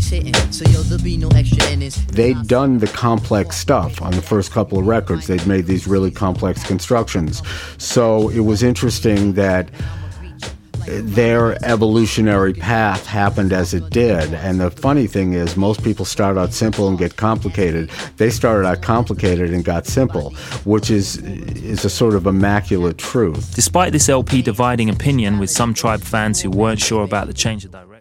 bass hitting. So yo, there'll be no extra innings. They'd done the complex stuff on the first couple of records. They'd made these really complex constructions. So it was interesting that their evolutionary path happened as it did. And the funny thing is, most people start out simple and get complicated. They started out complicated and got simple, which is a sort of immaculate truth. Despite this LP dividing opinion with some Tribe fans who weren't sure about the change of direction,